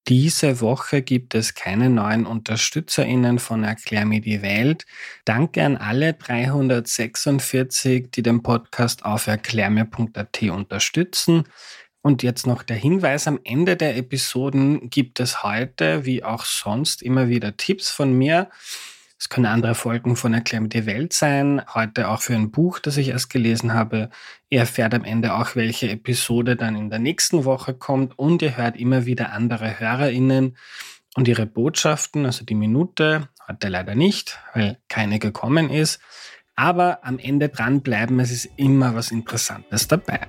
Diese Woche gibt es keine neuen UnterstützerInnen von Erklär mir die Welt. Danke an alle 346, die den Podcast auf erklärmir.at unterstützen. Und jetzt noch der Hinweis, am Ende der Episoden gibt es heute, wie auch sonst, immer wieder Tipps von mir. Es können andere Folgen von Erklär mir die Welt sein, heute auch für ein Buch, das ich erst gelesen habe. Ihr erfährt am Ende auch, welche Episode dann in der nächsten Woche kommt und ihr hört immer wieder andere HörerInnen und ihre Botschaften, also die Minute, heute leider nicht, weil keine gekommen ist. Aber am Ende dranbleiben, es ist immer was Interessantes dabei.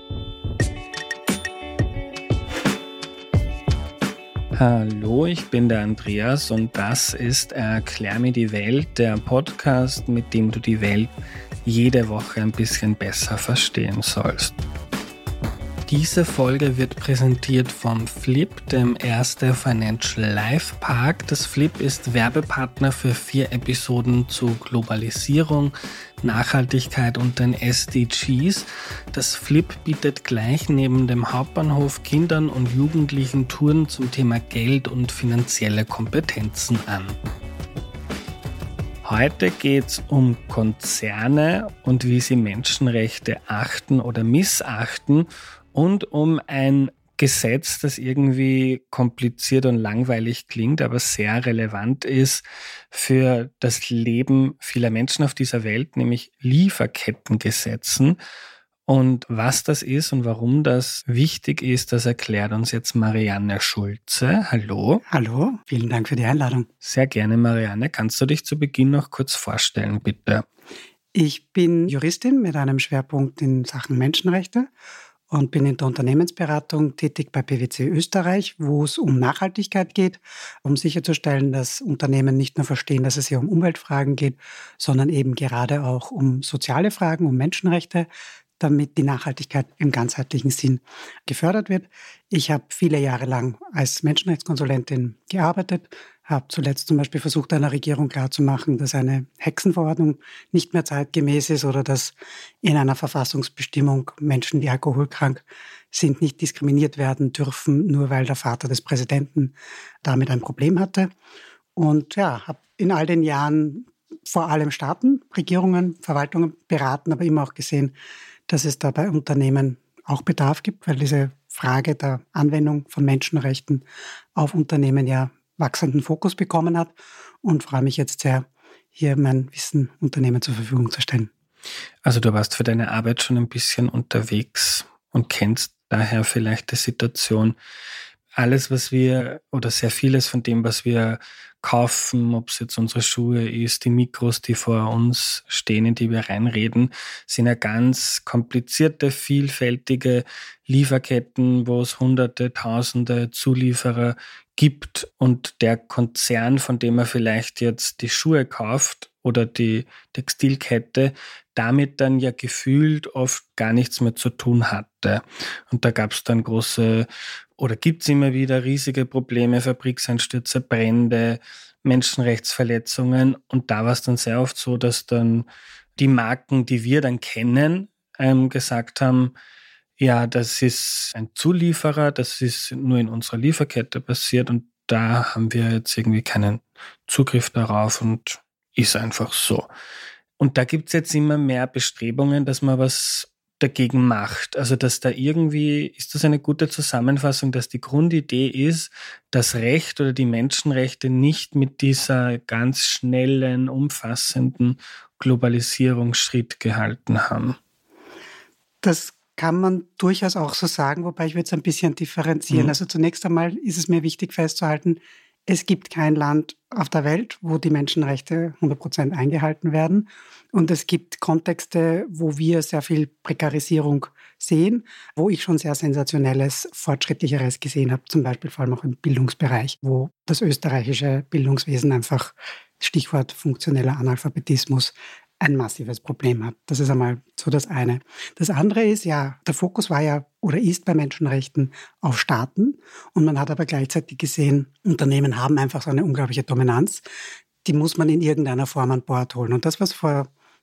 Hallo, ich bin der Andreas und das ist Erklär mir die Welt, der Podcast, mit dem du die Welt jede Woche ein bisschen besser verstehen sollst. Diese Folge wird präsentiert vom Flip, dem Erste Financial Life Park. Das Flip ist Werbepartner für 4 Episoden zu Globalisierung, Nachhaltigkeit und den SDGs. Das Flip bietet gleich neben dem Hauptbahnhof Kindern und Jugendlichen Touren zum Thema Geld und finanzielle Kompetenzen an. Heute geht es um Konzerne und wie sie Menschenrechte achten oder missachten und um ein Gesetz, das irgendwie kompliziert und langweilig klingt, aber sehr relevant ist für das Leben vieler Menschen auf dieser Welt, nämlich Lieferkettengesetzen. Und was das ist und warum das wichtig ist, das erklärt uns jetzt Marianne Schulze. Hallo. Hallo, vielen Dank für die Einladung. Sehr gerne, Marianne. Kannst du dich zu Beginn noch kurz vorstellen, bitte? Ich bin Juristin mit einem Schwerpunkt in Sachen Menschenrechte und bin in der Unternehmensberatung tätig bei PwC Österreich, wo es um Nachhaltigkeit geht, um sicherzustellen, dass Unternehmen nicht nur verstehen, dass es hier um Umweltfragen geht, sondern eben gerade auch um soziale Fragen, um Menschenrechte, damit die Nachhaltigkeit im ganzheitlichen Sinn gefördert wird. Ich habe viele Jahre lang als Menschenrechtskonsulentin gearbeitet, habe zuletzt zum Beispiel versucht, einer Regierung klarzumachen, dass eine Hexenverordnung nicht mehr zeitgemäß ist oder dass in einer Verfassungsbestimmung Menschen, die alkoholkrank sind, nicht diskriminiert werden dürfen, nur weil der Vater des Präsidenten damit ein Problem hatte. Und ja, habe in all den Jahren vor allem Staaten, Regierungen, Verwaltungen beraten, aber immer auch gesehen, dass es da bei Unternehmen auch Bedarf gibt, weil diese Frage der Anwendung von Menschenrechten auf Unternehmen ja wachsenden Fokus bekommen hat und freue mich jetzt sehr, hier mein Wissen Unternehmen zur Verfügung zu stellen. Also du warst für deine Arbeit schon ein bisschen unterwegs und kennst daher vielleicht die Situation. Alles, was wir oder sehr vieles von dem, was wir kaufen, ob es jetzt unsere Schuhe ist, die Mikros, die vor uns stehen, in die wir reinreden, sind ja ganz komplizierte, vielfältige Lieferketten, wo es Hunderte, Tausende Zulieferer gibt und der Konzern, von dem er vielleicht jetzt die Schuhe kauft oder die Textilkette, damit dann ja gefühlt oft gar nichts mehr zu tun hatte. Und da gab es dann gibt es immer wieder riesige Probleme, Fabrikseinstürze, Brände, Menschenrechtsverletzungen. Und da war es dann sehr oft so, dass dann die Marken, die wir dann kennen, gesagt haben, ja, das ist ein Zulieferer, das ist nur in unserer Lieferkette passiert und da haben wir jetzt irgendwie keinen Zugriff darauf und ist einfach so. Und da gibt es jetzt immer mehr Bestrebungen, dass man was dagegen macht. Also dass da irgendwie, ist das eine gute Zusammenfassung, dass die Grundidee ist, dass Recht oder die Menschenrechte nicht mit dieser ganz schnellen, umfassenden Globalisierung Schritt gehalten haben? Das kann man durchaus auch so sagen, wobei ich würde es ein bisschen differenzieren. Also zunächst einmal ist es mir wichtig festzuhalten, es gibt kein Land auf der Welt, wo die Menschenrechte 100% eingehalten werden. Und es gibt Kontexte, wo wir sehr viel Prekarisierung sehen, wo ich schon sehr sensationelles, fortschrittlicheres gesehen habe, zum Beispiel vor allem auch im Bildungsbereich, wo das österreichische Bildungswesen einfach, Stichwort funktioneller Analphabetismus, ein massives Problem hat. Das ist einmal so das eine. Das andere ist ja, der Fokus war ja oder ist bei Menschenrechten auf Staaten und man hat aber gleichzeitig gesehen, Unternehmen haben einfach so eine unglaubliche Dominanz, die muss man in irgendeiner Form an Bord holen. Und das, was vor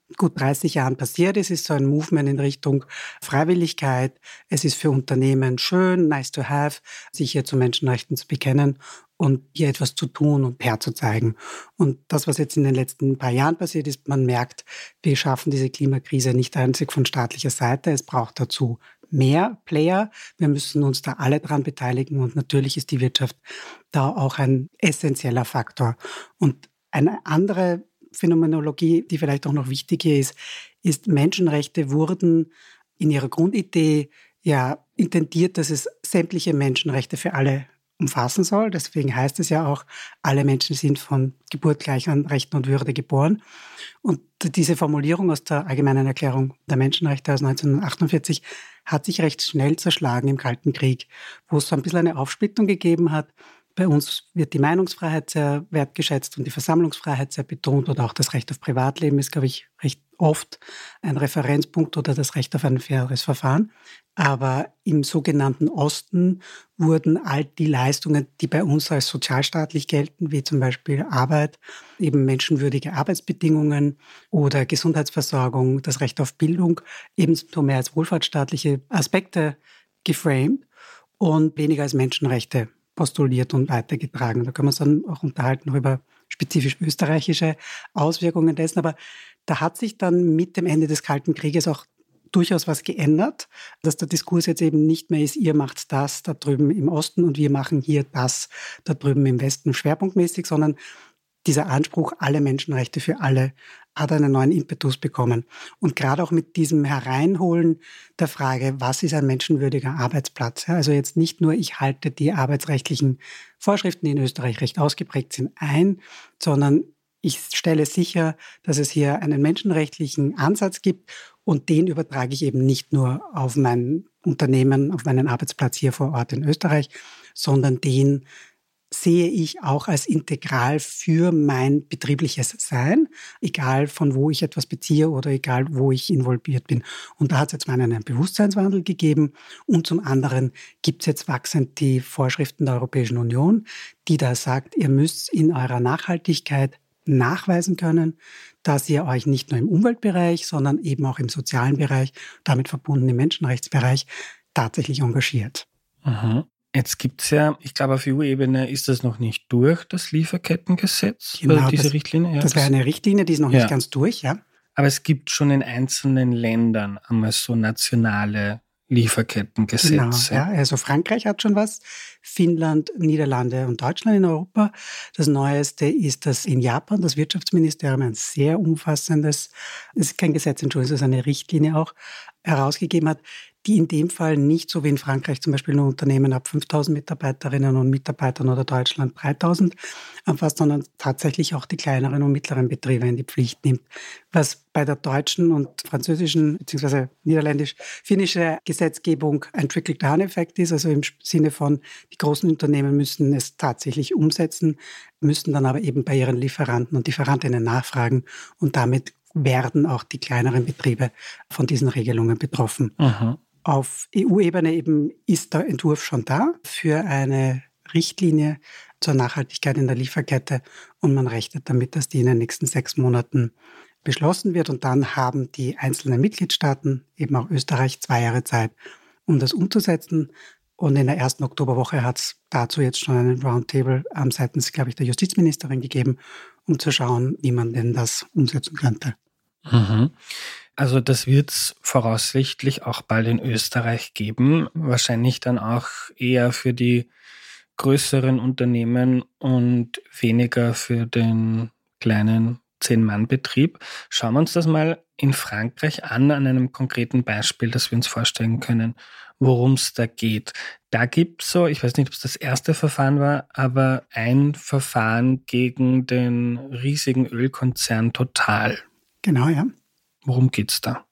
gut 30 Jahren passiert. Es ist so ein Movement in Richtung Freiwilligkeit. Es ist für Unternehmen schön, nice to have, sich hier zu Menschenrechten zu bekennen und hier etwas zu tun und herzuzeigen. Und das, was jetzt in den letzten paar Jahren passiert ist, man merkt, wir schaffen diese Klimakrise nicht einzig von staatlicher Seite. Es braucht dazu mehr Player. Wir müssen uns da alle dran beteiligen und natürlich ist die Wirtschaft da auch ein essentieller Faktor. Und eine andere Phänomenologie, die vielleicht auch noch wichtig hier ist, Menschenrechte wurden in ihrer Grundidee ja intendiert, dass es sämtliche Menschenrechte für alle umfassen soll. Deswegen heißt es ja auch, alle Menschen sind von Geburt gleich an Rechten und Würde geboren. Und diese Formulierung aus der Allgemeinen Erklärung der Menschenrechte aus 1948 hat sich recht schnell zerschlagen im Kalten Krieg, wo es so ein bisschen eine Aufsplittung gegeben hat. Bei uns wird die Meinungsfreiheit sehr wertgeschätzt und die Versammlungsfreiheit sehr betont oder auch das Recht auf Privatleben ist, glaube ich, recht oft ein Referenzpunkt oder das Recht auf ein faires Verfahren. Aber im sogenannten Osten wurden all die Leistungen, die bei uns als sozialstaatlich gelten, wie zum Beispiel Arbeit, eben menschenwürdige Arbeitsbedingungen oder Gesundheitsversorgung, das Recht auf Bildung, ebenso mehr als wohlfahrtsstaatliche Aspekte geframed und weniger als Menschenrechte postuliert und weitergetragen. Da können wir uns dann auch unterhalten über spezifisch österreichische Auswirkungen dessen. Aber da hat sich dann mit dem Ende des Kalten Krieges auch durchaus was geändert, dass der Diskurs jetzt eben nicht mehr ist, ihr macht das da drüben im Osten und wir machen hier das da drüben im Westen schwerpunktmäßig, sondern dieser Anspruch, alle Menschenrechte für alle, hat einen neuen Impetus bekommen. Und gerade auch mit diesem Hereinholen der Frage, was ist ein menschenwürdiger Arbeitsplatz? Also jetzt nicht nur, ich halte die arbeitsrechtlichen Vorschriften, die in Österreich recht ausgeprägt sind, ein, sondern ich stelle sicher, dass es hier einen menschenrechtlichen Ansatz gibt und den übertrage ich eben nicht nur auf mein Unternehmen, auf meinen Arbeitsplatz hier vor Ort in Österreich, sondern den sehe ich auch als integral für mein betriebliches Sein, egal von wo ich etwas beziehe oder egal wo ich involviert bin. Und da hat es jetzt mal einen Bewusstseinswandel gegeben und zum anderen gibt es jetzt wachsend die Vorschriften der Europäischen Union, die da sagt, ihr müsst in eurer Nachhaltigkeit nachweisen können, dass ihr euch nicht nur im Umweltbereich, sondern eben auch im sozialen Bereich, damit verbunden im Menschenrechtsbereich, tatsächlich engagiert. Mhm. Jetzt gibt es ja, ich glaube auf EU-Ebene ist das noch nicht durch, das Lieferkettengesetz, Genau, oder diese Richtlinie. Ja, das wäre eine Richtlinie, die ist noch nicht ganz durch, ja. Aber es gibt schon in einzelnen Ländern einmal so nationale Lieferkettengesetze. Genau, ja. Also Frankreich hat schon was, Finnland, Niederlande und Deutschland in Europa. Das Neueste ist, dass in Japan das Wirtschaftsministerium ein sehr umfassendes, es ist kein Gesetz, Entschuldigung, es ist eine Richtlinie auch, herausgegeben hat, die in dem Fall nicht so wie in Frankreich zum Beispiel nur Unternehmen ab 5.000 Mitarbeiterinnen und Mitarbeitern oder Deutschland 3.000 anfasst, sondern tatsächlich auch die kleineren und mittleren Betriebe in die Pflicht nimmt. Was bei der deutschen und französischen bzw. niederländisch-finnische Gesetzgebung ein Trickle-Down-Effekt ist, also im Sinne von, die großen Unternehmen müssen es tatsächlich umsetzen, müssen dann aber eben bei ihren Lieferanten und Lieferantinnen nachfragen und damit werden auch die kleineren Betriebe von diesen Regelungen betroffen. Mhm. Auf EU-Ebene eben ist der Entwurf schon da für eine Richtlinie zur Nachhaltigkeit in der Lieferkette und man rechnet damit, dass die in den nächsten 6 Monaten beschlossen wird und dann haben die einzelnen Mitgliedstaaten, eben auch Österreich, 2 Jahre Zeit, um das umzusetzen. Und in der ersten Oktoberwoche hat es dazu jetzt schon einen Roundtable seitens, glaube ich, der Justizministerin gegeben, um zu schauen, wie man denn das umsetzen könnte. Mhm. Also das wird es voraussichtlich auch bald in Österreich geben, wahrscheinlich dann auch eher für die größeren Unternehmen und weniger für den kleinen 10-Mann-Betrieb. Schauen wir uns das mal in Frankreich an einem konkreten Beispiel, das wir uns vorstellen können, worum es da geht. Da gibt es so, ich weiß nicht, ob es das erste Verfahren war, aber ein Verfahren gegen den riesigen Ölkonzern Total. Genau, ja. Worum geht's da?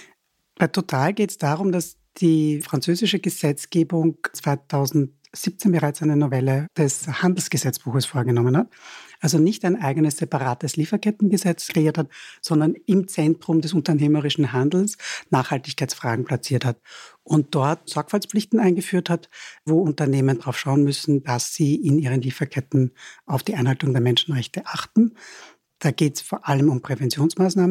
Bei Total geht es darum, dass die französische Gesetzgebung 2017 bereits eine Novelle des Handelsgesetzbuches vorgenommen hat. Also nicht ein eigenes separates Lieferkettengesetz kreiert hat, sondern im Zentrum des unternehmerischen Handels Nachhaltigkeitsfragen platziert hat und dort Sorgfaltspflichten eingeführt hat, wo Unternehmen darauf schauen müssen, dass sie in ihren Lieferketten auf die Einhaltung der Menschenrechte achten. Da geht es vor allem um Präventionsmaßnahmen.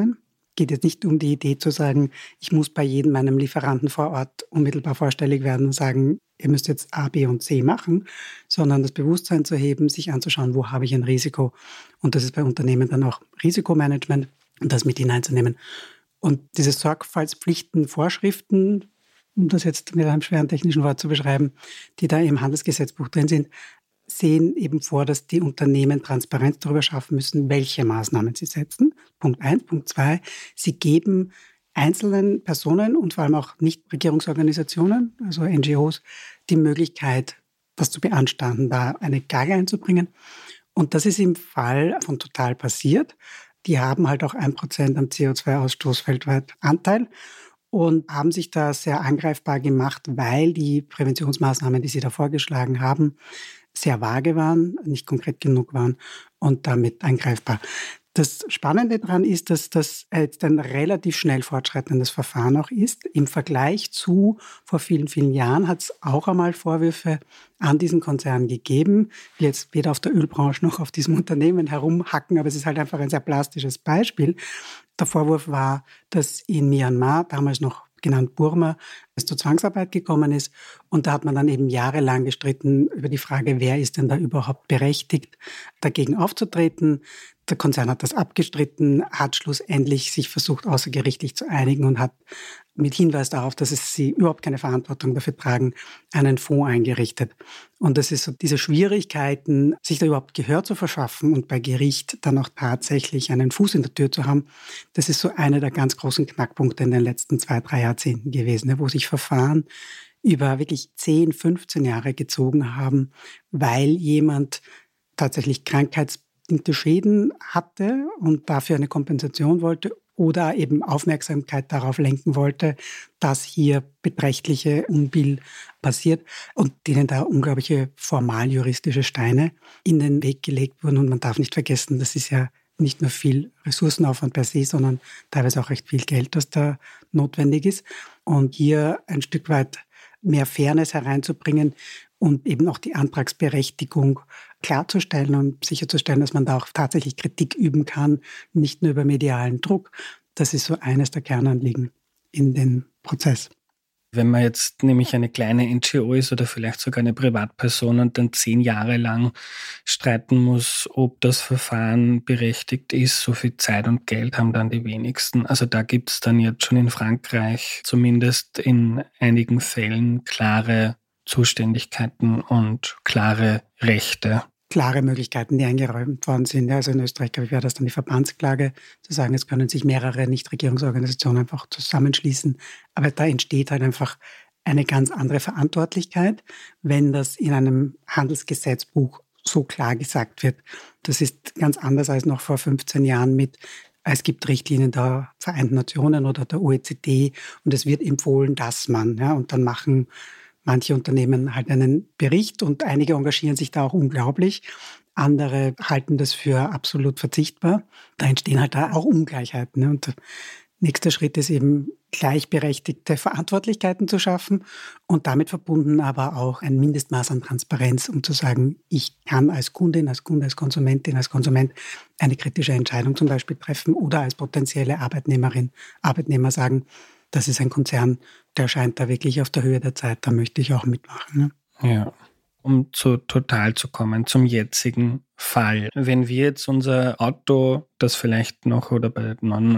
geht jetzt nicht um die Idee zu sagen, ich muss bei jedem meinem Lieferanten vor Ort unmittelbar vorstellig werden und sagen, ihr müsst jetzt A, B und C machen, sondern das Bewusstsein zu heben, sich anzuschauen, wo habe ich ein Risiko. Und das ist bei Unternehmen dann auch Risikomanagement und das mit hineinzunehmen. Und diese Sorgfaltspflichten, Vorschriften, um das jetzt mit einem schweren technischen Wort zu beschreiben, die da im Handelsgesetzbuch drin sind, sehen eben vor, dass die Unternehmen Transparenz darüber schaffen müssen, welche Maßnahmen sie setzen. Punkt 1. Punkt 2, sie geben einzelnen Personen und vor allem auch Nichtregierungsorganisationen, also NGOs, die Möglichkeit, das zu beanstanden, da eine Klage einzubringen. Und das ist im Fall von Total passiert. Die haben halt auch 1% am CO2-Ausstoß weltweit Anteil und haben sich da sehr angreifbar gemacht, weil die Präventionsmaßnahmen, die sie da vorgeschlagen haben, sehr vage waren, nicht konkret genug waren und damit angreifbar. Das Spannende daran ist, dass das jetzt ein relativ schnell fortschreitendes Verfahren auch ist. Im Vergleich zu vor vielen, vielen Jahren hat es auch einmal Vorwürfe an diesen Konzern gegeben. Ich will jetzt weder auf der Ölbranche noch auf diesem Unternehmen herumhacken, aber es ist halt einfach ein sehr plastisches Beispiel. Der Vorwurf war, dass in Myanmar, damals noch genannt Burma, es zur Zwangsarbeit gekommen ist. Und da hat man dann eben jahrelang gestritten über die Frage, wer ist denn da überhaupt berechtigt, dagegen aufzutreten. Der Konzern hat das abgestritten, hat schlussendlich sich versucht, außergerichtlich zu einigen und hat mit Hinweis darauf, dass sie überhaupt keine Verantwortung dafür tragen, einen Fonds eingerichtet. Und das ist so diese Schwierigkeiten, sich da überhaupt Gehör zu verschaffen und bei Gericht dann auch tatsächlich einen Fuß in der Tür zu haben. Das ist so einer der ganz großen Knackpunkte in den letzten 2-3 Jahrzehnten gewesen, wo sich Verfahren über wirklich 10, 15 Jahre gezogen haben, weil jemand tatsächlich krankheitsbedingte Schäden hatte und dafür eine Kompensation wollte oder eben Aufmerksamkeit darauf lenken wollte, dass hier beträchtliche Unbill passiert und denen da unglaubliche formal-juristische Steine in den Weg gelegt wurden. Und man darf nicht vergessen, das ist ja nicht nur viel Ressourcenaufwand per se, sondern teilweise auch recht viel Geld, das da notwendig ist. Und hier ein Stück weit mehr Fairness hereinzubringen und eben auch die Antragsberechtigung klarzustellen und sicherzustellen, dass man da auch tatsächlich Kritik üben kann, nicht nur über medialen Druck. Das ist so eines der Kernanliegen in den Prozess. Wenn man jetzt nämlich eine kleine NGO ist oder vielleicht sogar eine Privatperson und dann 10 Jahre lang streiten muss, ob das Verfahren berechtigt ist, so viel Zeit und Geld haben dann die wenigsten. Also da gibt es dann jetzt schon in Frankreich zumindest in einigen Fällen klare Zuständigkeiten und klare Rechte. Klare Möglichkeiten, die eingeräumt worden sind. Ja, also in Österreich, glaube ich, wäre das dann die Verbandsklage, zu sagen, es können sich mehrere Nichtregierungsorganisationen einfach zusammenschließen. Aber da entsteht halt einfach eine ganz andere Verantwortlichkeit, wenn das in einem Handelsgesetzbuch so klar gesagt wird. Das ist ganz anders als noch vor 15 Jahren mit, es gibt Richtlinien der Vereinten Nationen oder der OECD und es wird empfohlen, dass man, ja, und dann machen manche Unternehmen halt einen Bericht und einige engagieren sich da auch unglaublich. Andere halten das für absolut verzichtbar. Da entstehen halt da auch Ungleichheiten. Und der nächste Schritt ist eben, gleichberechtigte Verantwortlichkeiten zu schaffen und damit verbunden aber auch ein Mindestmaß an Transparenz, um zu sagen, ich kann als Kundin, als Kunde, als Konsumentin, als Konsument eine kritische Entscheidung zum Beispiel treffen oder als potenzielle Arbeitnehmerin, Arbeitnehmer sagen, das ist ein Konzern, der scheint da wirklich auf der Höhe der Zeit, da möchte ich auch mitmachen. Ne? Ja, um zu Total zu kommen, zum jetzigen Fall. Wenn wir jetzt unser Auto, das vielleicht noch oder bei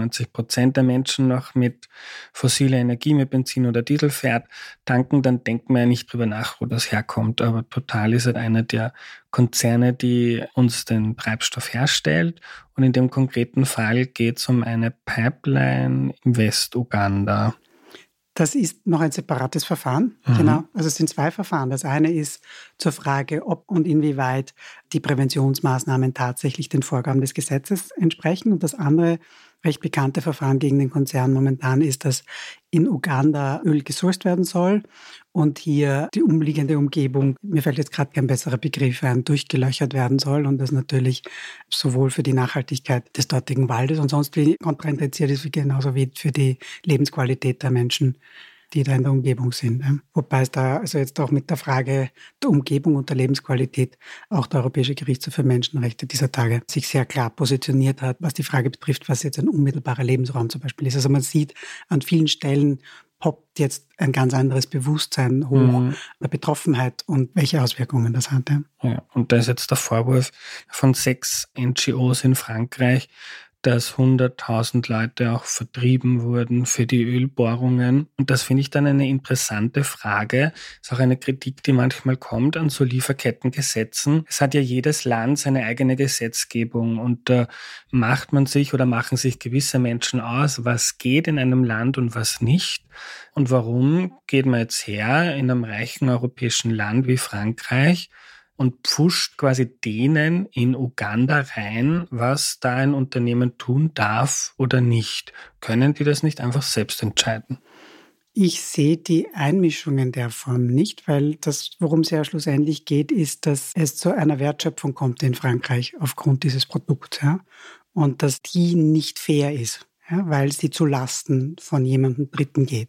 99% der Menschen noch mit fossiler Energie, mit Benzin oder Diesel fährt, tanken, dann denken wir ja nicht drüber nach, wo das herkommt. Aber Total ist halt einer der Konzerne, die uns den Treibstoff herstellt. Und in dem konkreten Fall geht es um eine Pipeline im Westuganda. Das ist noch ein separates Verfahren. Genau. Also es sind 2 Verfahren. Das eine ist zur Frage, ob und inwieweit die Präventionsmaßnahmen tatsächlich den Vorgaben des Gesetzes entsprechen. Und das andere recht bekannte Verfahren gegen den Konzern momentan ist, dass in Uganda Öl gesourced werden soll und hier die umliegende Umgebung, mir fällt jetzt gerade kein besserer Begriff ein, durchgelöchert werden soll und das natürlich sowohl für die Nachhaltigkeit des dortigen Waldes und sonst wie kontraindiziert ist, genauso wie für die Lebensqualität der Menschen die da in der Umgebung sind. Wobei es da also jetzt auch mit der Frage der Umgebung und der Lebensqualität auch der Europäische Gerichtshof für Menschenrechte dieser Tage sich sehr klar positioniert hat, was die Frage betrifft, was jetzt ein unmittelbarer Lebensraum zum Beispiel ist. Also man sieht an vielen Stellen poppt jetzt ein ganz anderes Bewusstsein hoch der Betroffenheit und welche Auswirkungen das hat. Ja, und da ist jetzt der Vorwurf von 6 NGOs in Frankreich, dass 100.000 Leute auch vertrieben wurden für die Ölbohrungen. Und das finde ich dann eine interessante Frage. Das ist auch eine Kritik, die manchmal kommt an so Lieferkettengesetzen. Es hat ja jedes Land seine eigene Gesetzgebung und da machen sich gewisse Menschen aus, was geht in einem Land und was nicht. Und warum geht man jetzt her in einem reichen europäischen Land wie Frankreich und pfuscht quasi denen in Uganda rein, was da ein Unternehmen tun darf oder nicht? Können die das nicht einfach selbst entscheiden? Ich sehe die Einmischung in der Form nicht, weil das, worum es ja schlussendlich geht, ist, dass es zu einer Wertschöpfung kommt in Frankreich aufgrund dieses Produkts. Ja? Und dass die nicht fair ist, ja? Weil sie zu Lasten von jemandem Dritten geht.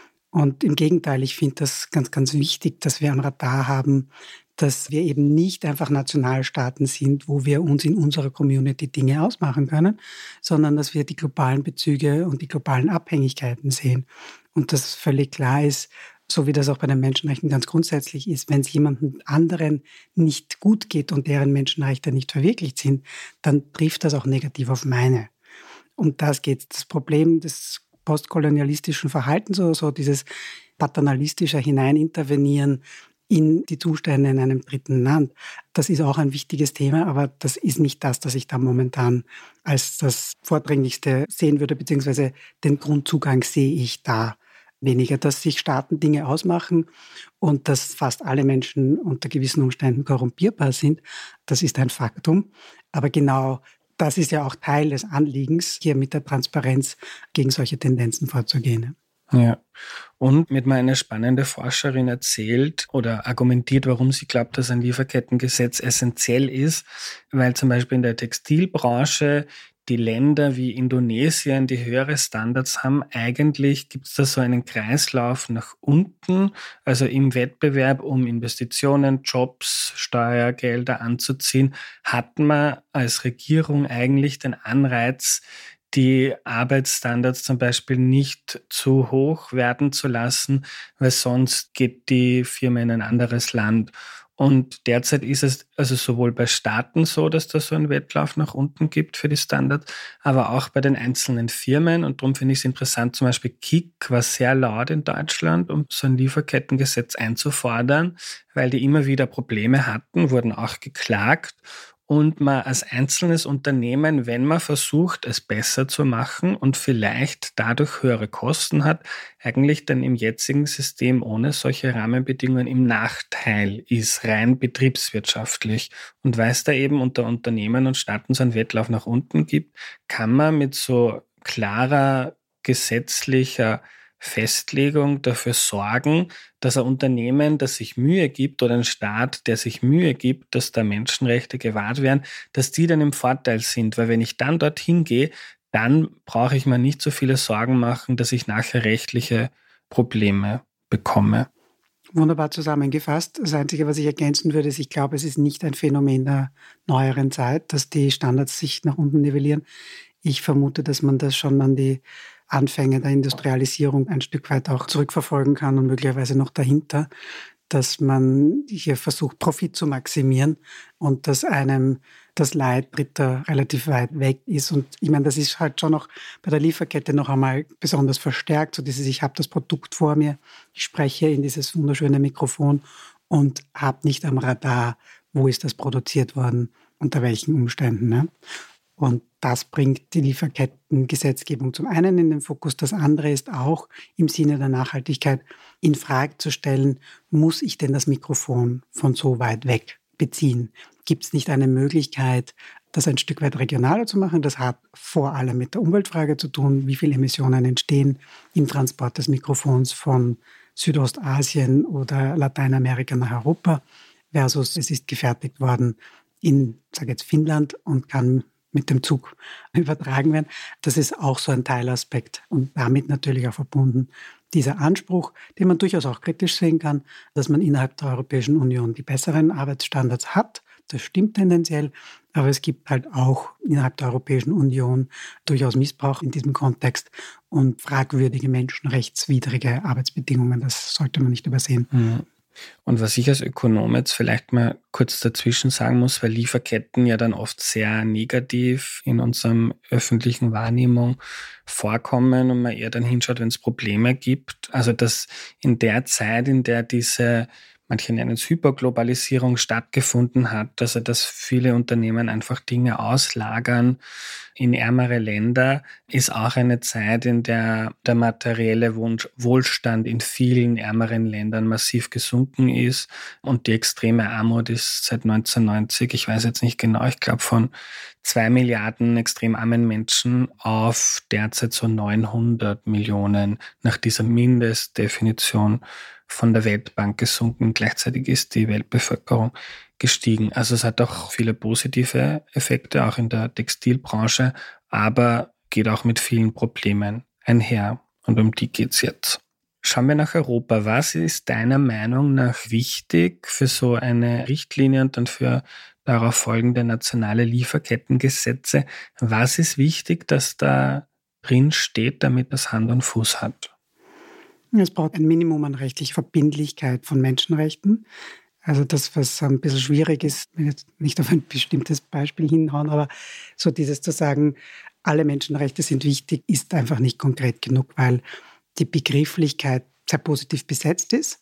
Und im Gegenteil, ich finde das ganz, ganz wichtig, dass wir ein Radar haben, dass wir eben nicht einfach Nationalstaaten sind, wo wir uns in unserer Community Dinge ausmachen können, sondern dass wir die globalen Bezüge und die globalen Abhängigkeiten sehen. Und dass völlig klar ist, so wie das auch bei den Menschenrechten ganz grundsätzlich ist, wenn es jemandem anderen nicht gut geht und deren Menschenrechte nicht verwirklicht sind, dann trifft das auch negativ auf meine. Um das geht es. Das Problem des postkolonialistischen Verhaltens oder so, dieses paternalistische Hineinintervenieren in die Zustände in einem dritten Land. Das ist auch ein wichtiges Thema, aber das ist nicht das ich da momentan als das Vordringlichste sehen würde, beziehungsweise den Grundzugang sehe ich da weniger, dass sich Staaten Dinge ausmachen und dass fast alle Menschen unter gewissen Umständen korrumpierbar sind. Das ist ein Faktum. Aber genau das ist ja auch Teil des Anliegens, hier mit der Transparenz gegen solche Tendenzen vorzugehen. Ja, und mir hat mal eine spannende Forscherin erzählt oder argumentiert, warum sie glaubt, dass ein Lieferkettengesetz essentiell ist, weil zum Beispiel in der Textilbranche die Länder wie Indonesien, die höhere Standards haben, eigentlich gibt es da so einen Kreislauf nach unten, also im Wettbewerb um Investitionen, Jobs, Steuergelder anzuziehen, hat man als Regierung eigentlich den Anreiz, die Arbeitsstandards zum Beispiel nicht zu hoch werden zu lassen, weil sonst geht die Firma in ein anderes Land. Und derzeit ist es also sowohl bei Staaten so, dass da so einen Wettlauf nach unten gibt für die Standards, aber auch bei den einzelnen Firmen. Und darum finde ich es interessant, zum Beispiel Kik war sehr laut in Deutschland, um so ein Lieferkettengesetz einzufordern, weil die immer wieder Probleme hatten, wurden auch geklagt. Und man als einzelnes Unternehmen, wenn man versucht, es besser zu machen und vielleicht dadurch höhere Kosten hat, eigentlich dann im jetzigen System ohne solche Rahmenbedingungen im Nachteil ist, rein betriebswirtschaftlich. Und weil es da eben unter Unternehmen und Staaten so einen Wettlauf nach unten gibt, kann man mit so klarer gesetzlicher Festlegung dafür sorgen, dass ein Unternehmen, das sich Mühe gibt oder ein Staat, der sich Mühe gibt, dass da Menschenrechte gewahrt werden, dass die dann im Vorteil sind. Weil wenn ich dann dorthin gehe, dann brauche ich mir nicht so viele Sorgen machen, dass ich nachher rechtliche Probleme bekomme. Wunderbar zusammengefasst. Das Einzige, was ich ergänzen würde, ist, ich glaube, es ist nicht ein Phänomen der neueren Zeit, dass die Standards sich nach unten nivellieren. Ich vermute, dass man das schon an die Anfänge der Industrialisierung ein Stück weit auch zurückverfolgen kann und möglicherweise noch dahinter, dass man hier versucht, Profit zu maximieren und dass einem das Leid Dritter relativ weit weg ist. Und ich meine, das ist halt schon noch bei der Lieferkette noch einmal besonders verstärkt, so dieses, ich habe das Produkt vor mir, ich spreche in dieses wunderschöne Mikrofon und habe nicht am Radar, wo ist das produziert worden, unter welchen Umständen. Ne? Und das bringt die Lieferkettengesetzgebung zum einen in den Fokus. Das andere ist auch im Sinne der Nachhaltigkeit in Frage zu stellen, muss ich denn das Mikrofon von so weit weg beziehen? Gibt es nicht eine Möglichkeit, das ein Stück weit regionaler zu machen? Das hat vor allem mit der Umweltfrage zu tun. Wie viele Emissionen entstehen im Transport des Mikrofons von Südostasien oder Lateinamerika nach Europa versus es ist gefertigt worden in, sage jetzt Finnland und kann mit dem Zug übertragen werden. Das ist auch so ein Teilaspekt und damit natürlich auch verbunden, dieser Anspruch, den man durchaus auch kritisch sehen kann, dass man innerhalb der Europäischen Union die besseren Arbeitsstandards hat. Das stimmt tendenziell, aber es gibt halt auch innerhalb der Europäischen Union durchaus Missbrauch in diesem Kontext und fragwürdige menschenrechtswidrige Arbeitsbedingungen. Das sollte man nicht übersehen. Mhm. Und was ich als Ökonom jetzt vielleicht mal kurz dazwischen sagen muss, weil Lieferketten ja dann oft sehr negativ in unserem öffentlichen Wahrnehmung vorkommen und man eher dann hinschaut, wenn es Probleme gibt. Also dass in der Zeit, in der diese, manche nennen es Hyperglobalisierung, stattgefunden hat, also dass viele Unternehmen einfach Dinge auslagern in ärmere Länder, ist auch eine Zeit, in der der materielle Wohlstand in vielen ärmeren Ländern massiv gesunken ist und die extreme Armut ist seit 1990, ich weiß jetzt nicht genau, ich glaube von 2 Milliarden extrem armen Menschen auf derzeit so 900 Millionen nach dieser Mindestdefinition von der Weltbank gesunken. Gleichzeitig ist die Weltbevölkerung gestiegen. Also es hat auch viele positive Effekte, auch in der Textilbranche, aber geht auch mit vielen Problemen einher. Und um die geht's jetzt. Schauen wir nach Europa. Was ist deiner Meinung nach wichtig für so eine Richtlinie und dann für darauf folgende nationale Lieferkettengesetze? Was ist wichtig, dass da drin steht, damit das Hand und Fuß hat? Es braucht ein Minimum an rechtlicher Verbindlichkeit von Menschenrechten. Also das, was ein bisschen schwierig ist, ich will jetzt nicht auf ein bestimmtes Beispiel hinhauen, aber so dieses zu sagen, alle Menschenrechte sind wichtig, ist einfach nicht konkret genug, weil die Begrifflichkeit sehr positiv besetzt ist,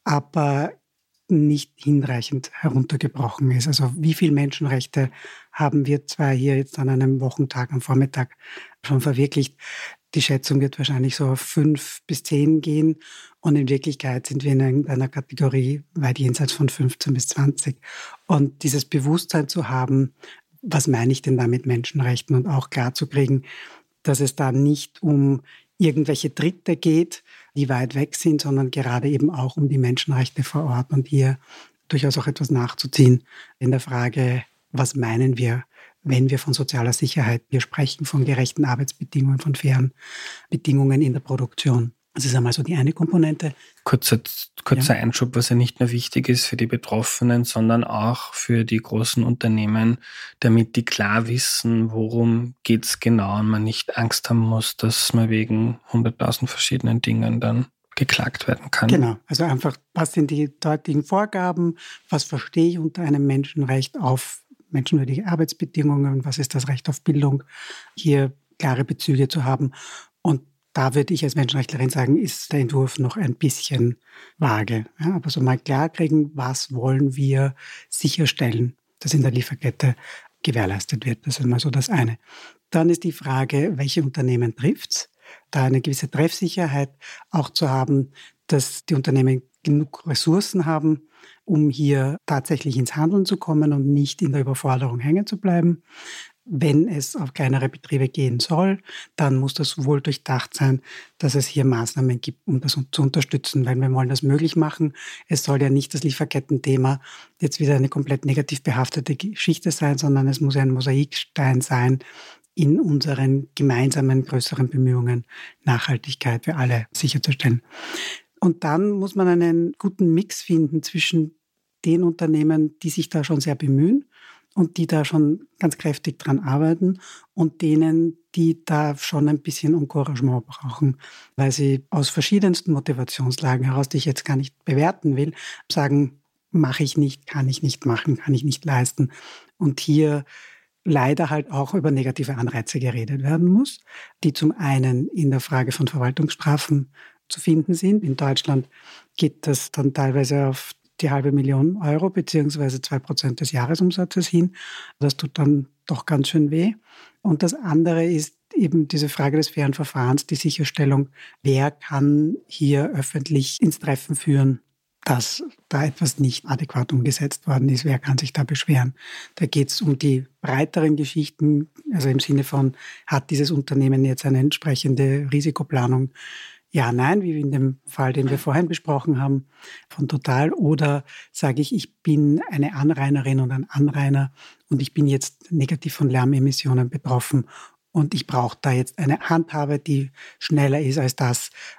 aber nicht hinreichend heruntergebrochen ist. Also wie viele Menschenrechte haben wir zwar hier jetzt an einem Wochentag, am Vormittag schon verwirklicht? Die Schätzung wird wahrscheinlich so auf 5 bis 10 gehen und in Wirklichkeit sind wir in einer Kategorie weit jenseits von 15 bis 20. Und dieses Bewusstsein zu haben, was meine ich denn da mit Menschenrechten und auch klar zu kriegen, dass es da nicht um irgendwelche Dritte geht, die weit weg sind, sondern gerade eben auch um die Menschenrechte vor Ort und hier durchaus auch etwas nachzuziehen in der Frage, was meinen wir, wenn wir von sozialer Sicherheit, wir sprechen von gerechten Arbeitsbedingungen, von fairen Bedingungen in der Produktion. Das ist einmal so die eine Komponente. Kurzer Einschub, was ja nicht nur wichtig ist für die Betroffenen, sondern auch für die großen Unternehmen, damit die klar wissen, worum geht's genau und man nicht Angst haben muss, dass man wegen 100.000 verschiedenen Dingen dann geklagt werden kann. Genau, also einfach, was sind die dortigen Vorgaben, was verstehe ich unter einem Menschenrecht auf menschenwürdige Arbeitsbedingungen, was ist das Recht auf Bildung, hier klare Bezüge zu haben. Und da würde ich als Menschenrechtlerin sagen, ist der Entwurf noch ein bisschen vage. Ja, aber so mal klar kriegen, was wollen wir sicherstellen, dass in der Lieferkette gewährleistet wird. Das ist mal so das eine. Dann ist die Frage, welche Unternehmen trifft's? Da eine gewisse Treffsicherheit auch zu haben, dass die Unternehmen genug Ressourcen haben, um hier tatsächlich ins Handeln zu kommen und nicht in der Überforderung hängen zu bleiben. Wenn es auf kleinere Betriebe gehen soll, dann muss das wohl durchdacht sein, dass es hier Maßnahmen gibt, um das zu unterstützen, weil wir wollen das möglich machen. Es soll ja nicht das Lieferkettenthema jetzt wieder eine komplett negativ behaftete Geschichte sein, sondern es muss ein Mosaikstein sein in unseren gemeinsamen größeren Bemühungen, Nachhaltigkeit für alle sicherzustellen. Und dann muss man einen guten Mix finden zwischen den Unternehmen, die sich da schon sehr bemühen und die da schon ganz kräftig dran arbeiten und denen, die da schon ein bisschen Encouragement brauchen, weil sie aus verschiedensten Motivationslagen heraus, die ich jetzt gar nicht bewerten will, sagen, mache ich nicht, kann ich nicht machen, kann ich nicht leisten. Und hier leider halt auch über negative Anreize geredet werden muss, die zum einen in der Frage von Verwaltungsstrafen zu finden sind. In Deutschland geht das dann teilweise auf die 500.000 Euro beziehungsweise 2% des Jahresumsatzes hin. Das tut dann doch ganz schön weh. Und das andere ist eben diese Frage des fairen Verfahrens, die Sicherstellung, wer kann hier öffentlich ins Treffen führen, dass da etwas nicht adäquat umgesetzt worden ist, wer kann sich da beschweren. Da geht es um die breiteren Geschichten, also im Sinne von, hat dieses Unternehmen jetzt eine entsprechende Risikoplanung? Ja, nein, wie in dem Fall, den wir vorhin besprochen haben, von Total. Oder sage ich, ich bin eine Anrainerin und ein Anrainer und ich bin jetzt negativ von Lärmemissionen betroffen und ich brauche da jetzt eine Handhabe, die schneller ist als das, was mir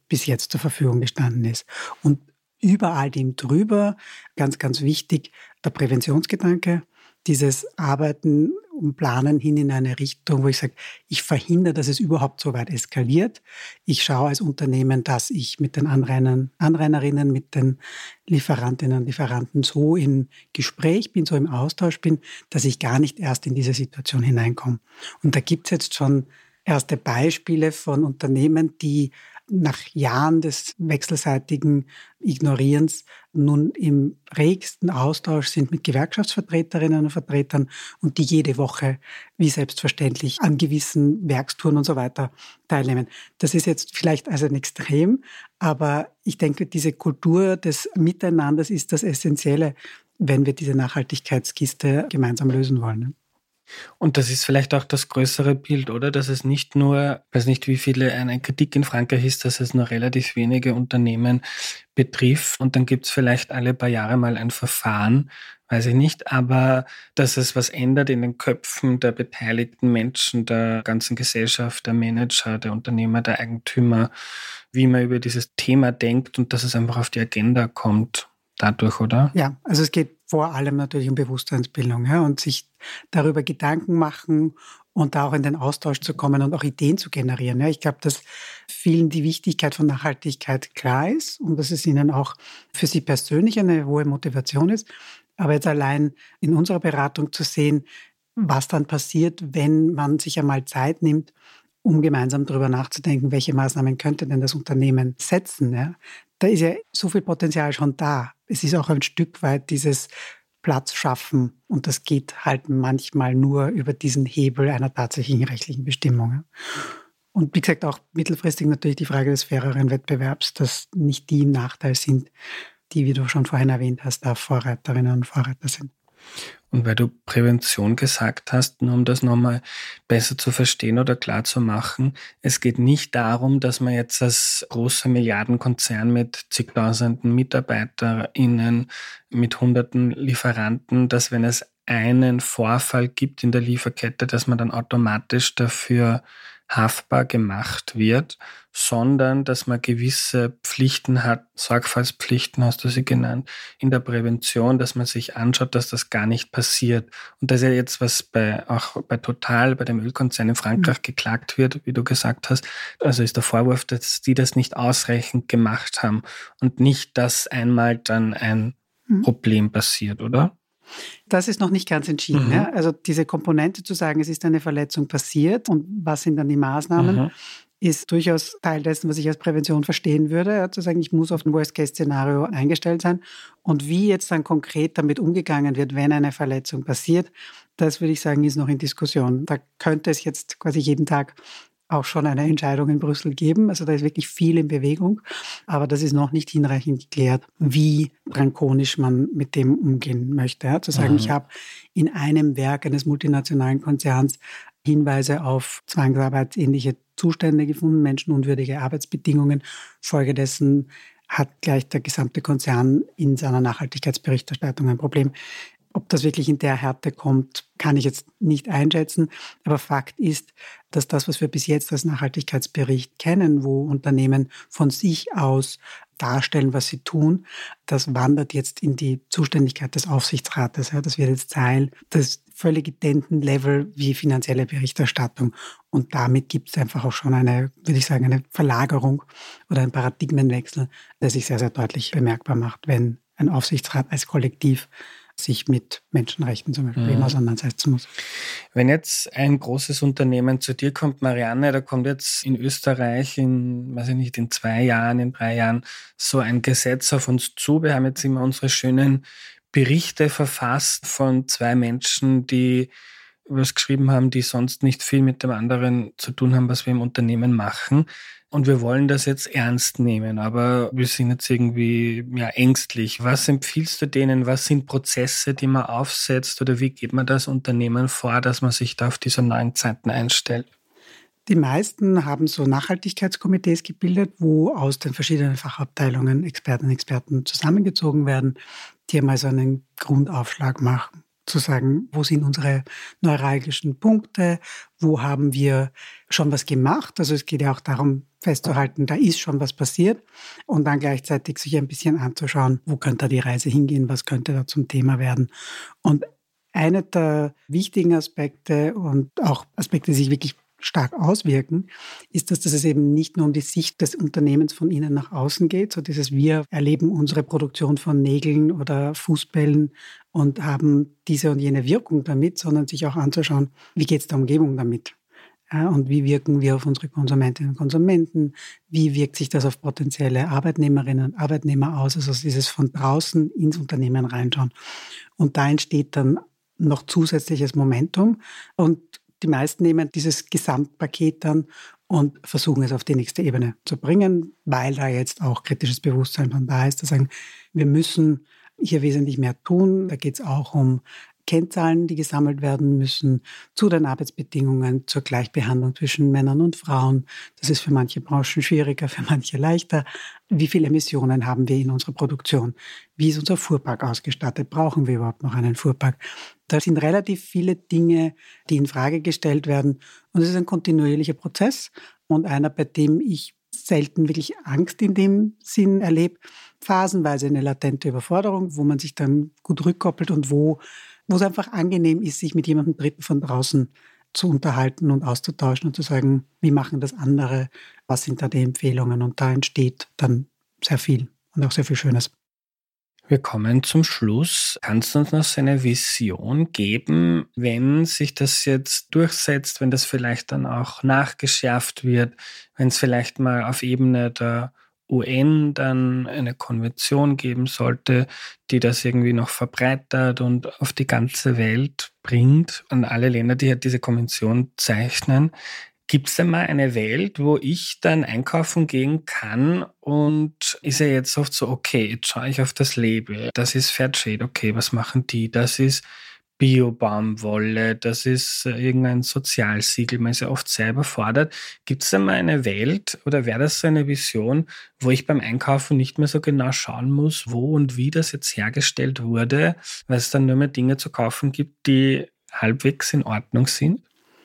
bis jetzt zur Verfügung gestanden ist. Und über all dem drüber, ganz, ganz wichtig, der Präventionsgedanke, dieses Arbeiten und Planen hin in eine Richtung, wo ich sage, ich verhindere, dass es überhaupt so weit eskaliert. Ich schaue als Unternehmen, dass ich mit den Anrainerinnen, mit den Lieferantinnen und Lieferanten so im Gespräch bin, so im Austausch bin, dass ich gar nicht erst in diese Situation hineinkomme. Und da gibt es jetzt schon erste Beispiele von Unternehmen, die nach Jahren des wechselseitigen Ignorierens nun im regsten Austausch sind mit Gewerkschaftsvertreterinnen und Vertretern und die jede Woche wie selbstverständlich an gewissen Werkstouren und so weiter teilnehmen. Das ist jetzt vielleicht also ein Extrem, aber ich denke, diese Kultur des Miteinanders ist das Essentielle, wenn wir diese Nachhaltigkeitskiste gemeinsam lösen wollen. Und das ist vielleicht auch das größere Bild, oder? Dass es nicht nur, ich weiß nicht, wie viele, eine Kritik in Frankreich ist, dass es nur relativ wenige Unternehmen betrifft. Und dann gibt es vielleicht alle paar Jahre mal ein Verfahren, weiß ich nicht, aber dass es was ändert in den Köpfen der beteiligten Menschen, der ganzen Gesellschaft, der Manager, der Unternehmer, der Eigentümer, wie man über dieses Thema denkt und dass es einfach auf die Agenda kommt dadurch, oder? Ja, also es geht vor allem natürlich um Bewusstseinsbildung, ja, und sich darüber Gedanken machen und da auch in den Austausch zu kommen und auch Ideen zu generieren. Ja. Ich glaube, dass vielen die Wichtigkeit von Nachhaltigkeit klar ist und dass es ihnen auch für sie persönlich eine hohe Motivation ist. Aber jetzt allein in unserer Beratung zu sehen, was dann passiert, wenn man sich einmal Zeit nimmt, um gemeinsam darüber nachzudenken, welche Maßnahmen könnte denn das Unternehmen setzen. Ja. Da ist ja so viel Potenzial schon da. Es ist auch ein Stück weit dieses Platz schaffen und das geht halt manchmal nur über diesen Hebel einer tatsächlichen rechtlichen Bestimmung. Ja. Und wie gesagt, auch mittelfristig natürlich die Frage des faireren Wettbewerbs, dass nicht die im Nachteil sind, die, wie du schon vorhin erwähnt hast, da Vorreiterinnen und Vorreiter sind. Und weil du Prävention gesagt hast, nur um das nochmal besser zu verstehen oder klar zu machen, es geht nicht darum, dass man jetzt als großer Milliardenkonzern mit zigtausenden MitarbeiterInnen, mit hunderten Lieferanten, dass wenn es einen Vorfall gibt in der Lieferkette, dass man dann automatisch dafür haftbar gemacht wird, sondern dass man gewisse Pflichten hat, Sorgfaltspflichten hast du sie genannt, in der Prävention, dass man sich anschaut, dass das gar nicht passiert. Und das ist ja jetzt, was auch bei Total, bei dem Ölkonzern in Frankreich geklagt wird, wie du gesagt hast. Also ist der Vorwurf, dass die das nicht ausreichend gemacht haben und nicht, dass einmal dann ein Problem passiert, oder? Das ist noch nicht ganz entschieden. Ja? Also diese Komponente zu sagen, es ist eine Verletzung passiert und was sind dann die Maßnahmen, ist durchaus Teil dessen, was ich als Prävention verstehen würde. Ja? Zu sagen, ich muss auf ein Worst-Case-Szenario eingestellt sein. Und wie jetzt dann konkret damit umgegangen wird, wenn eine Verletzung passiert, das würde ich sagen, ist noch in Diskussion. Da könnte es jetzt quasi jeden Tag auch schon eine Entscheidung in Brüssel geben. Also da ist wirklich viel in Bewegung. Aber das ist noch nicht hinreichend geklärt, wie drakonisch man mit dem umgehen möchte. Ja, zu sagen, ich habe in einem Werk eines multinationalen Konzerns Hinweise auf zwangsarbeitsähnliche Zustände gefunden, menschenunwürdige Arbeitsbedingungen. Folgedessen hat gleich der gesamte Konzern in seiner Nachhaltigkeitsberichterstattung ein Problem. Ob das wirklich in der Härte kommt, kann ich jetzt nicht einschätzen. Aber Fakt ist, dass das, was wir bis jetzt als Nachhaltigkeitsbericht kennen, wo Unternehmen von sich aus darstellen, was sie tun, das wandert jetzt in die Zuständigkeit des Aufsichtsrates. Das wird jetzt Teil des völlig identen Level wie finanzielle Berichterstattung. Und damit gibt es einfach auch schon eine, würde ich sagen, eine Verlagerung oder einen Paradigmenwechsel, der sich sehr, sehr deutlich bemerkbar macht, wenn ein Aufsichtsrat als Kollektiv sich mit Menschenrechten zum Beispiel auseinandersetzen muss. Wenn jetzt ein großes Unternehmen zu dir kommt, Marianne, da kommt jetzt in Österreich weiß ich nicht, in 2 Jahren, in 3 Jahren so ein Gesetz auf uns zu. Wir haben jetzt immer unsere schönen Berichte verfasst von 2 Menschen, die was geschrieben haben, die sonst nicht viel mit dem anderen zu tun haben, was wir im Unternehmen machen. Und wir wollen das jetzt ernst nehmen, aber wir sind jetzt irgendwie ängstlich. Was empfiehlst du denen? Was sind Prozesse, die man aufsetzt oder wie geht man das Unternehmen vor, dass man sich da auf diese neuen Zeiten einstellt? Die meisten haben so Nachhaltigkeitskomitees gebildet, wo aus den verschiedenen Fachabteilungen Expertinnen und Experten zusammengezogen werden, die einmal so einen Grundaufschlag machen. zu sagen, wo sind unsere neuralgischen Punkte, wo haben wir schon was gemacht. Also es geht ja auch darum festzuhalten, da ist schon was passiert und dann gleichzeitig sich ein bisschen anzuschauen, wo könnte da die Reise hingehen, was könnte da zum Thema werden. Und einer der wichtigen Aspekte und auch Aspekte, die sich wirklich stark auswirken, ist, dass es eben nicht nur um die Sicht des Unternehmens von innen nach außen geht, so dieses wir erleben unsere Produktion von Nägeln oder Fußbällen und haben diese und jene Wirkung damit, sondern sich auch anzuschauen, wie geht es der Umgebung damit? Ja, und wie wirken wir auf unsere Konsumentinnen und Konsumenten? Wie wirkt sich das auf potenzielle Arbeitnehmerinnen und Arbeitnehmer aus? Also dieses von draußen ins Unternehmen reinschauen. Und da entsteht dann noch zusätzliches Momentum und die meisten nehmen dieses Gesamtpaket dann und versuchen es auf die nächste Ebene zu bringen, weil da jetzt auch kritisches Bewusstsein von da ist, zu sagen, wir müssen hier wesentlich mehr tun. Da geht es auch um Kennzahlen, die gesammelt werden müssen, zu den Arbeitsbedingungen, zur Gleichbehandlung zwischen Männern und Frauen. Das ist für manche Branchen schwieriger, für manche leichter. Wie viele Emissionen haben wir in unserer Produktion? Wie ist unser Fuhrpark ausgestattet? Brauchen wir überhaupt noch einen Fuhrpark? Da sind relativ viele Dinge, die in Frage gestellt werden. Und es ist ein kontinuierlicher Prozess und einer, bei dem ich selten wirklich Angst in dem Sinn erlebe. Phasenweise eine latente Überforderung, wo man sich dann gut rückkoppelt und wo es einfach angenehm ist, sich mit jemandem Dritten von draußen zu unterhalten und auszutauschen und zu sagen, wie machen das andere, was sind da die Empfehlungen? Und da entsteht dann sehr viel und auch sehr viel Schönes. Wir kommen zum Schluss. Kannst du uns noch so eine Vision geben, wenn sich das jetzt durchsetzt, wenn das vielleicht dann auch nachgeschärft wird, wenn es vielleicht mal auf Ebene der UN dann eine Konvention geben sollte, die das irgendwie noch verbreitert und auf die ganze Welt bringt, an alle Länder, die ja diese Konvention zeichnen. Gibt es denn mal eine Welt, wo ich dann einkaufen gehen kann und ist ja jetzt oft so, okay, jetzt schaue ich auf das Label, das ist Fairtrade, okay, was machen die? Das ist Bio-Baumwolle, das ist irgendein Sozialsiegel, man ist ja oft sehr überfordert. Gibt es denn mal eine Welt oder wäre das so eine Vision, wo ich beim Einkaufen nicht mehr so genau schauen muss, wo und wie das jetzt hergestellt wurde, weil es dann nur mehr Dinge zu kaufen gibt, die halbwegs in Ordnung sind?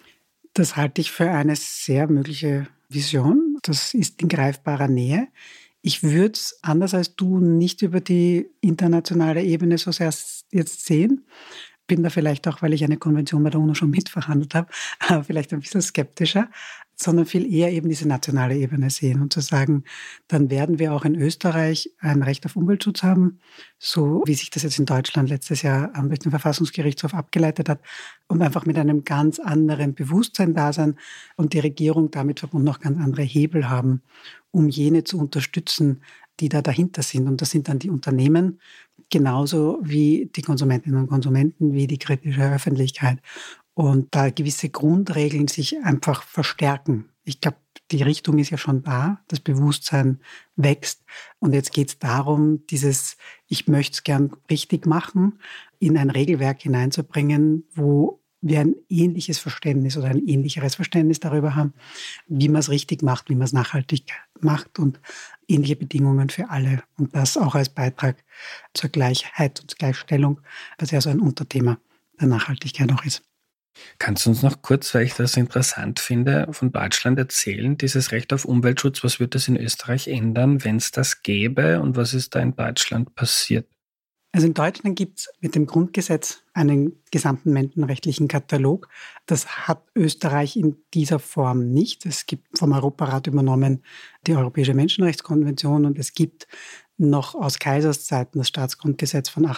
Das halte ich für eine sehr mögliche Vision. Das ist in greifbarer Nähe. Ich würde es anders als du nicht über die internationale Ebene so sehr jetzt sehen. Bin da vielleicht auch, weil ich eine Konvention bei der UNO schon mitverhandelt habe, vielleicht ein bisschen skeptischer, sondern viel eher eben diese nationale Ebene sehen und zu sagen, dann werden wir auch in Österreich ein Recht auf Umweltschutz haben, so wie sich das jetzt in Deutschland letztes Jahr durch den Verfassungsgerichtshof abgeleitet hat und einfach mit einem ganz anderen Bewusstsein da sein und die Regierung damit verbunden noch ganz andere Hebel haben, um jene zu unterstützen, die da dahinter sind. Und das sind dann die Unternehmen, genauso wie die Konsumentinnen und Konsumenten, wie die kritische Öffentlichkeit. Und da gewisse Grundregeln sich einfach verstärken. Ich glaube, die Richtung ist ja schon da, das Bewusstsein wächst. Und jetzt geht es darum, ich möchte es gern richtig machen, in ein Regelwerk hineinzubringen, wo wir ein ähnliches Verständnis oder ein ähnlicheres Verständnis darüber haben, wie man es richtig macht, wie man es nachhaltig macht und ähnliche Bedingungen für alle. Und das auch als Beitrag zur Gleichheit und Gleichstellung, was ja so ein Unterthema der Nachhaltigkeit auch ist. Kannst du uns noch kurz, weil ich das interessant finde, von Deutschland erzählen, dieses Recht auf Umweltschutz, was wird das in Österreich ändern, wenn es das gäbe und was ist da in Deutschland passiert? Also in Deutschland gibt es mit dem Grundgesetz einen gesamten menschenrechtlichen Katalog. Das hat Österreich in dieser Form nicht. Es gibt vom Europarat übernommen die Europäische Menschenrechtskonvention und es gibt noch aus Kaiserszeiten das Staatsgrundgesetz von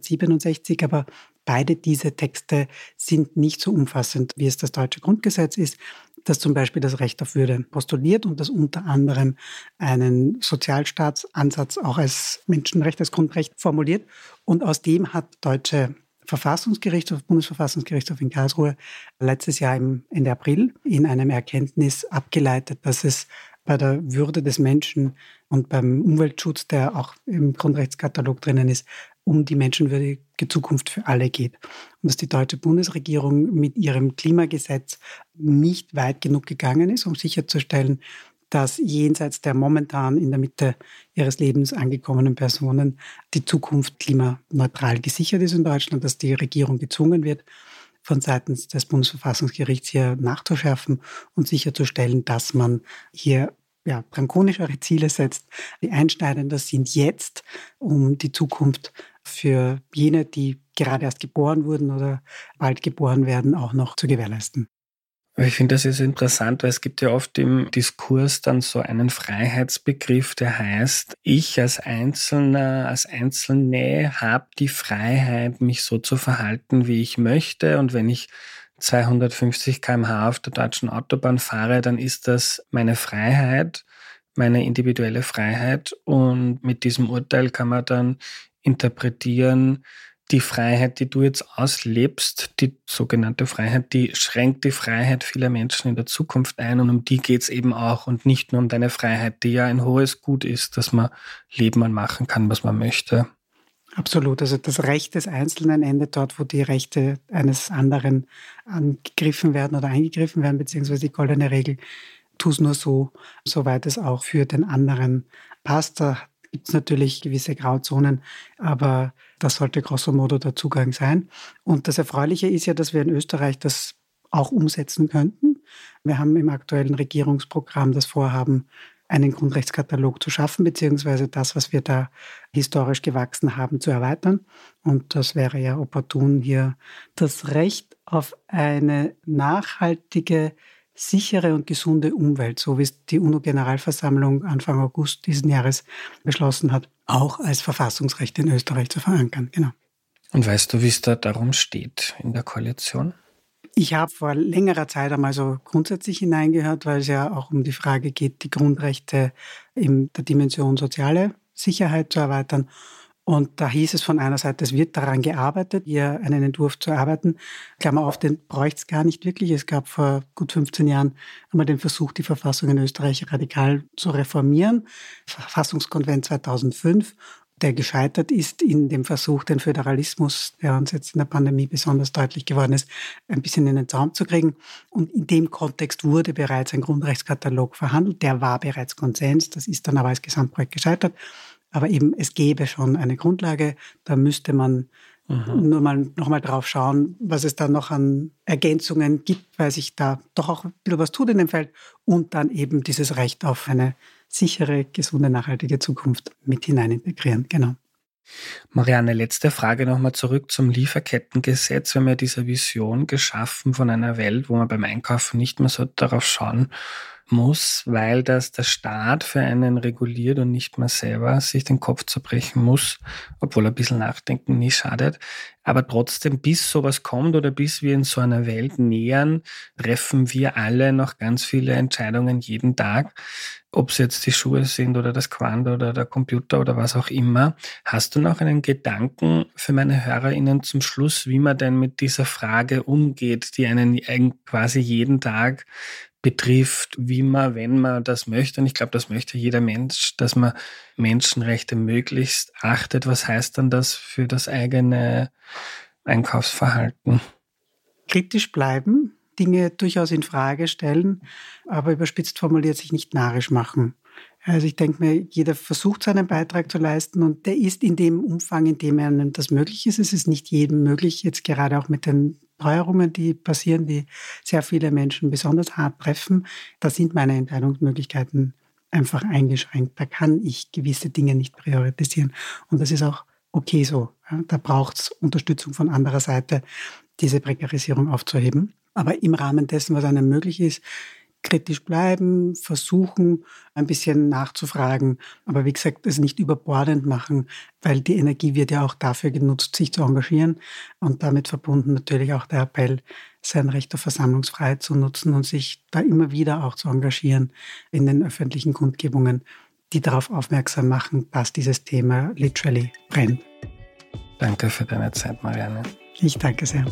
1867, aber beide diese Texte sind nicht so umfassend, wie es das deutsche Grundgesetz ist, das zum Beispiel das Recht auf Würde postuliert und das unter anderem einen Sozialstaatsansatz auch als Menschenrecht, als Grundrecht formuliert. Und aus dem hat deutsche Verfassungsgerichtshof, Bundesverfassungsgerichtshof in Karlsruhe letztes Jahr Ende April in einem Erkenntnis abgeleitet, dass es bei der Würde des Menschen und beim Umweltschutz, der auch im Grundrechtskatalog drinnen ist, um die menschenwürdige Zukunft für alle geht. Und dass die deutsche Bundesregierung mit ihrem Klimagesetz nicht weit genug gegangen ist, um sicherzustellen, dass jenseits der momentan in der Mitte ihres Lebens angekommenen Personen die Zukunft klimaneutral gesichert ist in Deutschland, dass die Regierung gezwungen wird, von seitens des Bundesverfassungsgerichts hier nachzuschärfen und sicherzustellen, dass man hier drakonischere Ziele setzt, die einschneidender sind jetzt, um die Zukunft für jene, die gerade erst geboren wurden oder bald geboren werden, auch noch zu gewährleisten. Ich finde, das ist interessant, weil es gibt ja oft im Diskurs dann so einen Freiheitsbegriff, der heißt, ich als Einzelner, als Einzelne habe die Freiheit, mich so zu verhalten, wie ich möchte. Und wenn ich 250 km/h auf der deutschen Autobahn fahre, dann ist das meine Freiheit, meine individuelle Freiheit. Und mit diesem Urteil kann man dann interpretieren, die Freiheit, die du jetzt auslebst, die sogenannte Freiheit, die schränkt die Freiheit vieler Menschen in der Zukunft ein und um die geht's eben auch und nicht nur um deine Freiheit, die ja ein hohes Gut ist, dass man leben und machen kann, was man möchte. Absolut. Also das Recht des Einzelnen endet dort, wo die Rechte eines anderen angegriffen werden oder eingegriffen werden, beziehungsweise die goldene Regel, tu es nur so, soweit es auch für den anderen passt. Da gibt es natürlich gewisse Grauzonen, aber das sollte grosso modo der Zugang sein. Und das Erfreuliche ist ja, dass wir in Österreich das auch umsetzen könnten. Wir haben im aktuellen Regierungsprogramm das Vorhaben, einen Grundrechtskatalog zu schaffen, beziehungsweise das, was wir da historisch gewachsen haben, zu erweitern. Und das wäre ja opportun, hier das Recht auf eine nachhaltige, sichere und gesunde Umwelt, so wie es die UNO-Generalversammlung Anfang August diesen Jahres beschlossen hat, auch als Verfassungsrecht in Österreich zu verankern. Genau. Und weißt du, wie es da darum steht in der Koalition? Ich habe vor längerer Zeit einmal so grundsätzlich hineingehört, weil es ja auch um die Frage geht, die Grundrechte in der Dimension soziale Sicherheit zu erweitern. Und da hieß es von einer Seite, es wird daran gearbeitet, hier einen Entwurf zu erarbeiten. Klammer auf, den bräuchte es gar nicht wirklich. Es gab vor gut 15 Jahren einmal den Versuch, die Verfassung in Österreich radikal zu reformieren. Verfassungskonvent 2005. Der gescheitert ist in dem Versuch, den Föderalismus, der uns jetzt in der Pandemie besonders deutlich geworden ist, ein bisschen in den Zaum zu kriegen. Und in dem Kontext wurde bereits ein Grundrechtskatalog verhandelt. Der war bereits Konsens. Das ist dann aber als Gesamtprojekt gescheitert. Aber eben, es gäbe schon eine Grundlage. Da müsste man nur mal nochmal drauf schauen, was es da noch an Ergänzungen gibt, weil sich da doch auch ein bisschen was tut in dem Feld. Und dann eben dieses Recht auf eine sichere, gesunde, nachhaltige Zukunft mit hinein integrieren. Genau. Marianne, letzte Frage nochmal zurück zum Lieferkettengesetz. Wir haben ja diese Vision geschaffen von einer Welt, wo man beim Einkaufen nicht mehr so darauf schauen muss, weil das der Staat für einen reguliert und nicht mehr selber sich den Kopf zerbrechen muss, obwohl ein bisschen Nachdenken nie schadet. Aber trotzdem, bis sowas kommt oder bis wir in so einer Welt nähern, treffen wir alle noch ganz viele Entscheidungen jeden Tag. Ob es jetzt die Schuhe sind oder das Quant oder der Computer oder was auch immer. Hast du noch einen Gedanken für meine HörerInnen zum Schluss, wie man denn mit dieser Frage umgeht, die einen quasi jeden Tag betrifft, wie man, wenn man das möchte, und ich glaube, das möchte jeder Mensch, dass man Menschenrechte möglichst achtet. Was heißt dann das für das eigene Einkaufsverhalten? Kritisch bleiben, Dinge durchaus in Frage stellen, aber überspitzt formuliert sich nicht narrisch machen. Also ich denke mir, jeder versucht seinen Beitrag zu leisten und der ist in dem Umfang, in dem einem das möglich ist. Es ist nicht jedem möglich, jetzt gerade auch mit den Teuerungen, die passieren, die sehr viele Menschen besonders hart treffen. Da sind meine Entscheidungsmöglichkeiten einfach eingeschränkt. Da kann ich gewisse Dinge nicht priorisieren. Und das ist auch okay so. Da braucht es Unterstützung von anderer Seite, diese Prekarisierung aufzuheben. Aber im Rahmen dessen, was einem möglich ist, kritisch bleiben, versuchen, ein bisschen nachzufragen. Aber wie gesagt, es nicht überbordend machen, weil die Energie wird ja auch dafür genutzt, sich zu engagieren. Und damit verbunden natürlich auch der Appell, sein Recht auf Versammlungsfreiheit zu nutzen und sich da immer wieder auch zu engagieren in den öffentlichen Kundgebungen, die darauf aufmerksam machen, dass dieses Thema literally brennt. Danke für deine Zeit, Marianne. Ich danke sehr.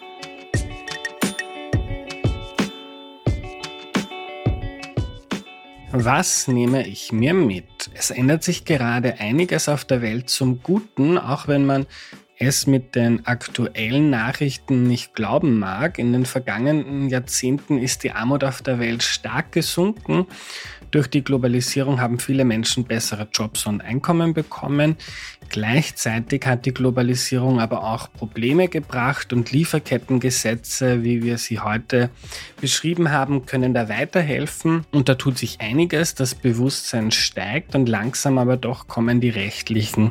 Was nehme ich mir mit? Es ändert sich gerade einiges auf der Welt zum Guten, auch wenn man es mit den aktuellen Nachrichten nicht glauben mag, in den vergangenen Jahrzehnten ist die Armut auf der Welt stark gesunken. Durch die Globalisierung haben viele Menschen bessere Jobs und Einkommen bekommen. Gleichzeitig hat die Globalisierung aber auch Probleme gebracht und Lieferkettengesetze, wie wir sie heute beschrieben haben, können da weiterhelfen. Und da tut sich einiges, das Bewusstsein steigt und langsam aber doch kommen die rechtlichen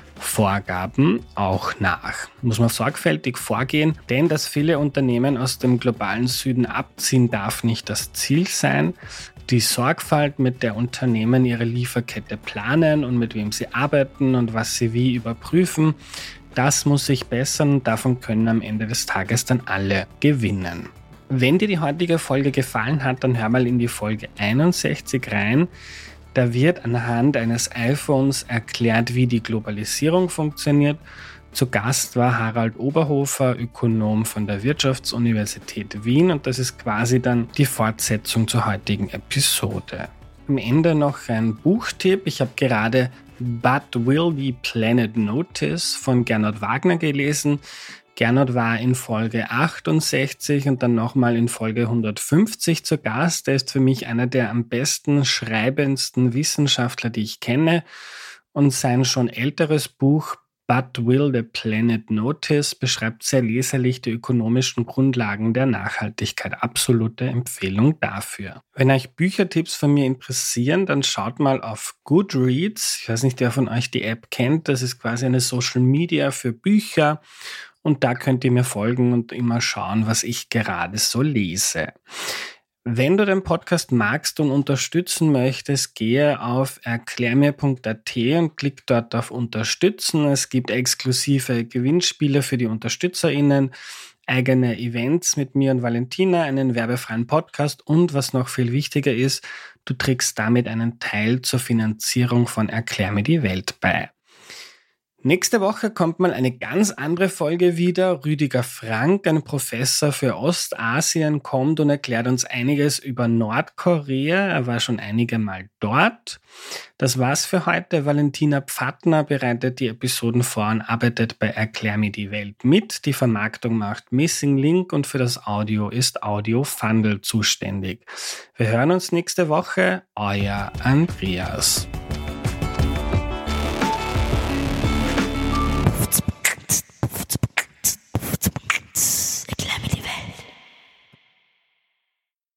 Vorgaben auch nach. Muss man sorgfältig vorgehen, denn dass viele Unternehmen aus dem globalen Süden abziehen, darf nicht das Ziel sein. Die Sorgfalt, mit der Unternehmen ihre Lieferkette planen und mit wem sie arbeiten und was sie wie überprüfen, das muss sich bessern und davon können am Ende des Tages dann alle gewinnen. Wenn dir die heutige Folge gefallen hat, dann hör mal in die Folge 61 rein. Da wird anhand eines iPhones erklärt, wie die Globalisierung funktioniert. Zu Gast war Harald Oberhofer, Ökonom von der Wirtschaftsuniversität Wien, und das ist quasi dann die Fortsetzung zur heutigen Episode. Am Ende noch ein Buchtipp. Ich habe gerade But Will the Planet Notice von Gernot Wagner gelesen. Gernot war in Folge 68 und dann nochmal in Folge 150 zu Gast. Er ist für mich einer der am besten schreibendsten Wissenschaftler, die ich kenne. Und sein schon älteres Buch But Will the Planet Notice beschreibt sehr leserlich die ökonomischen Grundlagen der Nachhaltigkeit. Absolute Empfehlung dafür. Wenn euch Büchertipps von mir interessieren, dann schaut mal auf Goodreads. Ich weiß nicht, wer von euch die App kennt. Das ist quasi eine Social Media für Bücher. Und da könnt ihr mir folgen und immer schauen, was ich gerade so lese. Wenn du den Podcast magst und unterstützen möchtest, gehe auf erklärmir.at und klick dort auf Unterstützen. Es gibt exklusive Gewinnspiele für die UnterstützerInnen, eigene Events mit mir und Valentina, einen werbefreien Podcast und, was noch viel wichtiger ist, du trägst damit einen Teil zur Finanzierung von Erklär mir die Welt bei. Nächste Woche kommt mal eine ganz andere Folge wieder. Rüdiger Frank, ein Professor für Ostasien, kommt und erklärt uns einiges über Nordkorea. Er war schon einige Mal dort. Das war's für heute. Valentina Pfattner bereitet die Episoden vor und arbeitet bei Erklär mir die Welt mit. Die Vermarktung macht Missing Link und für das Audio ist Audio Fundel zuständig. Wir hören uns nächste Woche. Euer Andreas.